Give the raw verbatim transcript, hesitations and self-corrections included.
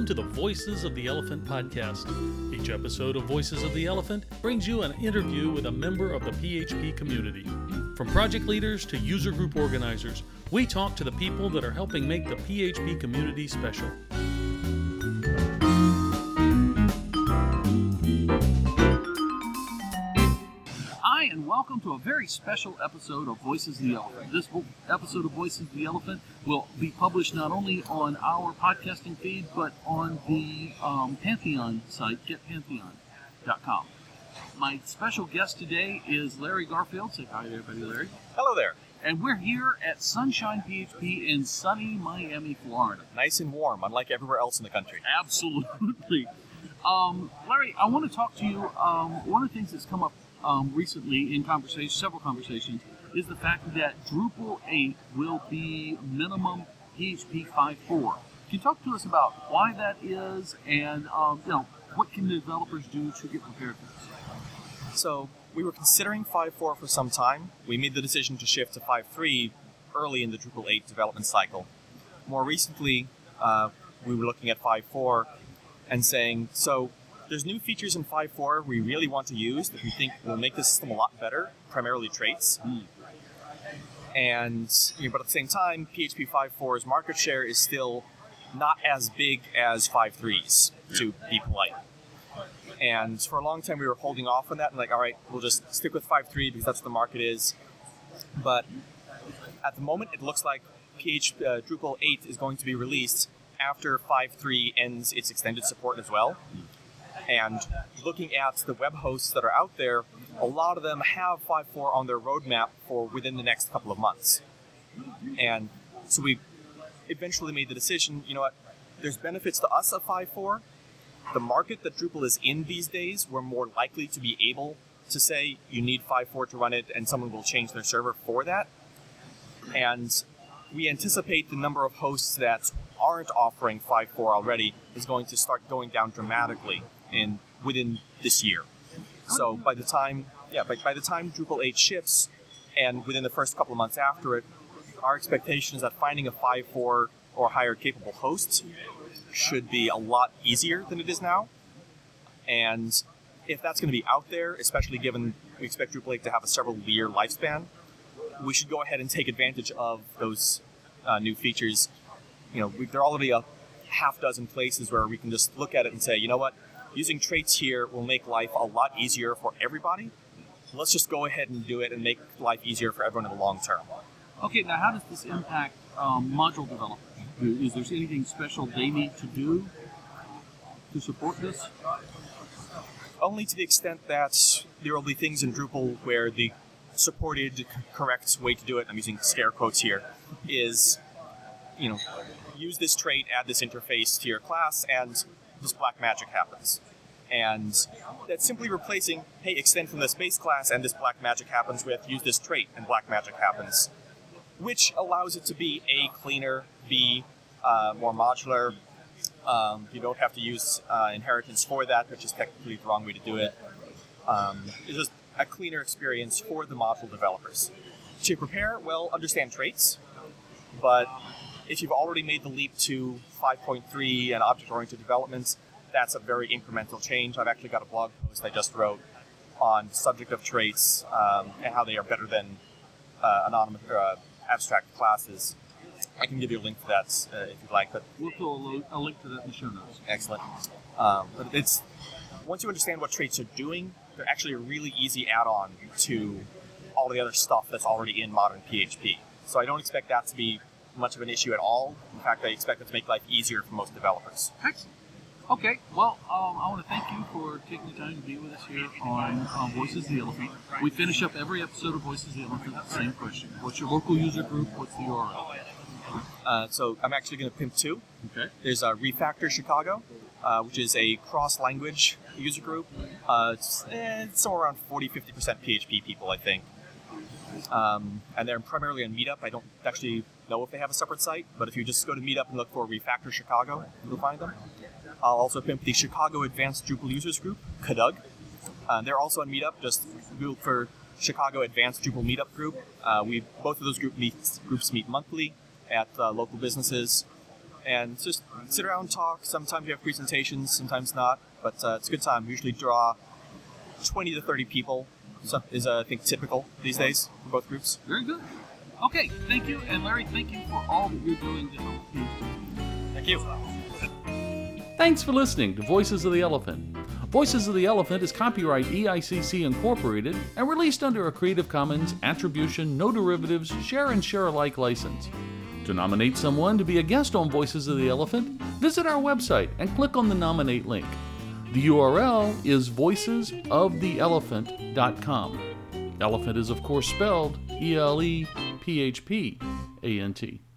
to the Voices of the Elephant podcast. Each episode of Voices of the Elephant brings you an interview with a member of the P H P community. From project leaders to user group organizers, we talk to the people that are helping make the P H P community special. Hi, and welcome to a very special episode of Voices of the Elephant. This episode of Voices of the Elephant will be published not only on our podcasting feed, but on the um, Pantheon site, get pantheon dot com. My special guest today is Larry Garfield. Say hi to everybody, Larry. Hello there. And we're here at Sunshine P H P in sunny Miami, Florida. Nice and warm, unlike everywhere else in the country. Absolutely. Um, Larry, I want to talk to you. Um, one of the things that's come up um, recently in conversation, several conversations, is the fact that Drupal eight will be minimum P H P five point four. Can you talk to us about why that is, and um, you know, what can the developers do to get prepared for this? So we were considering five point four for some time. We made the decision to shift to five point three early in the Drupal eight development cycle. More recently, uh, we were looking at five point four and saying, so there's new features in five point four we really want to use that we think will make the system a lot better, primarily traits. Mm. And, you know, but at the same time, P H P five point four's market share is still not as big as five point three's, to be polite. And for a long time, we were holding off on that and like, all right, we'll just stick with five point three because that's what the market is. But at the moment, it looks like P H P, uh, Drupal eight is going to be released after five point three ends its extended support as well. And looking at the web hosts that are out there, a lot of them have five point four on their roadmap for within the next couple of months. And so we eventually made the decision, you know what, there's benefits to us of five point four. The market that Drupal is in these days, we're more likely to be able to say you need five point four to run it and someone will change their server for that. And we anticipate the number of hosts that aren't offering five point four already is going to start going down dramatically in within this year. So by the time, yeah, by, by the time Drupal eight ships, and within the first couple of months after it, our expectation is that finding a five point four or higher capable host should be a lot easier than it is now. And if that's going to be out there, especially given we expect Drupal eight to have a several year lifespan, we should go ahead and take advantage of those uh, new features. You know, we, there are already a half dozen places where we can just look at it and say, you know what, using traits here will make life a lot easier for everybody. Let's just go ahead and do it and make life easier for everyone in the long term. Okay, now how does this impact um, module developers? Is there anything special they need to do to support this? Only to the extent that there will be things in Drupal where the supported correct way to do it, I'm using scare quotes here, is, you know, use this trait, add this interface to your class, and this black magic happens. And that's simply replacing, hey, extend from this base class and this black magic happens with use this trait and black magic happens, which allows it to be A, cleaner, B, uh, more modular. Um, you don't have to use uh, inheritance for that, which is technically the wrong way to do it. Um, it's just a cleaner experience for the module developers. To prepare, well, understand traits, but if you've already made the leap to five point three and object-oriented development, that's a very incremental change. I've actually got a blog post I just wrote on the subject of traits um, and how they are better than uh, anonymous or uh, abstract classes. I can give you a link to that uh, if you'd like. But we'll put a, lo- a link to that in the show notes. Excellent. Um, but it's once you understand what traits are doing, they're actually a really easy add-on to all the other stuff that's already in modern P H P. So I don't expect that to be much of an issue at all. In fact, I expect it to make life easier for most developers. Excellent. Okay, well, um, I want to thank you for taking the time to be with us here on uh, Voices of the Elephant. We finish up every episode of Voices of the Elephant with the same question. What's your local user group? What's the U R L? Uh, so I'm actually going to pimp two. Okay. There's a Refactor Chicago, uh, which is a cross-language user group. Uh, it's, eh, it's somewhere around forty to fifty percent P H P people, I think. Um, and they're primarily on Meetup. I don't actually know if they have a separate site, but if you just go to Meetup and look for Refactor Chicago, you'll find them. I'll also pimp the Chicago Advanced Drupal Users Group, C A D U G. Uh, they're also on Meetup. Just Google for Chicago Advanced Drupal Meetup Group. Uh, we both of those group meets, groups meet monthly at uh, local businesses. and just sit around and talk. Sometimes we have presentations, sometimes not, but uh, it's a good time. We usually draw twenty to thirty people, so is uh, I think typical these days for both groups. Very good. Okay, thank you, and Larry, thank you for all that you're doing to help P H P. Thank you. Thanks for listening to Voices of the Elephant. Voices of the Elephant is copyright E I C C Incorporated and released under a Creative Commons Attribution, No Derivatives, Share and Share Alike license. To nominate someone to be a guest on Voices of the Elephant, visit our website and click on the Nominate link. The U R L is voices of the elephant dot com. Elephant is of course spelled E L E P H P A N T.